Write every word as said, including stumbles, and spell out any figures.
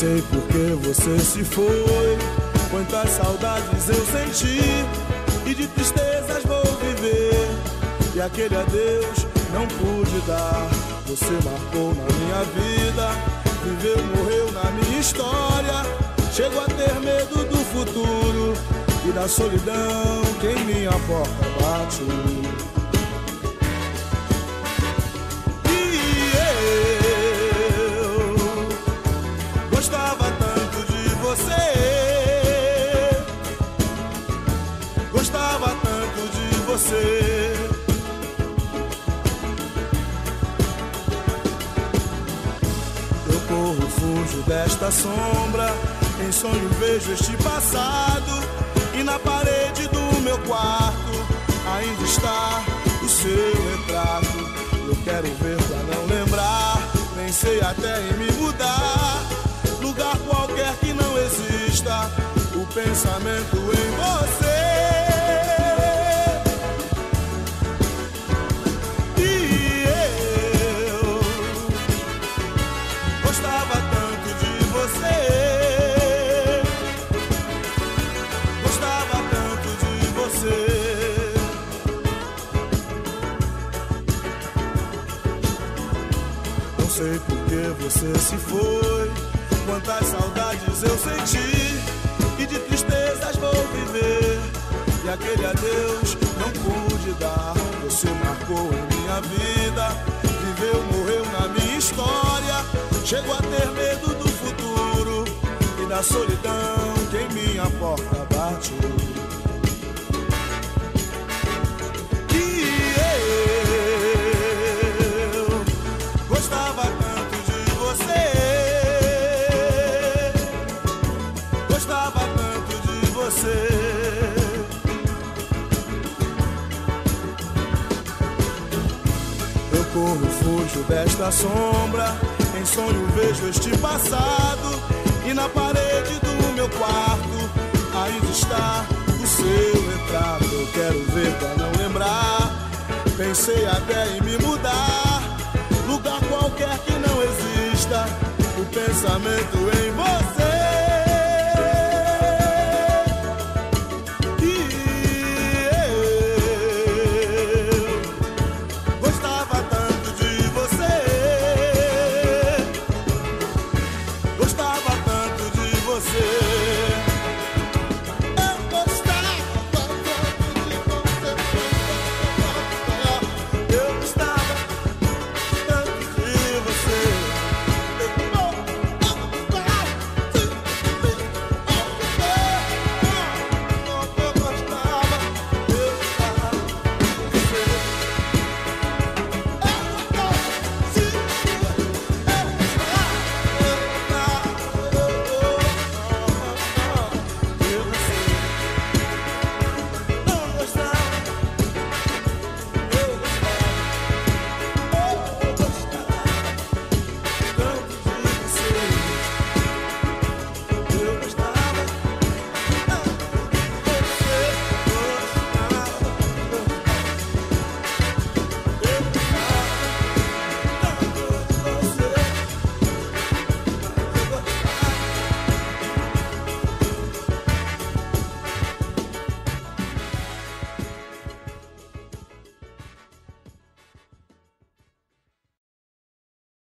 sei por que você se foi. Quantas saudades eu senti e de tristezas vou viver. E aquele adeus não pude dar. Você marcou na minha vida, viveu, morreu na minha história. Chego a ter medo do futuro e da solidão que em minha porta bate. E eu gostava tanto de você, gostava tanto de você. Eu corro, fujo desta sombra, em sonho vejo este passado, e na parede do meu quarto ainda está o seu retrato. Eu quero ver pra não lembrar, pensei até em me mudar, lugar qualquer que não exista o pensamento em você. E eu gostava tanto de você, sei por que você se foi. Quantas saudades eu senti e de tristezas vou viver. E aquele adeus não pude dar. Você marcou em minha vida, viveu, morreu na minha história. Chego a ter medo do futuro e da solidão que em minha porta bate. Gostava tanto de você, gostava tanto de você. Eu corro, fujo desta sombra, em sonho vejo este passado, e na parede do meu quarto ainda está o seu retrato. Eu quero ver pra não lembrar, pensei até em me mudar, lugar qualquer que não exista o pensamento em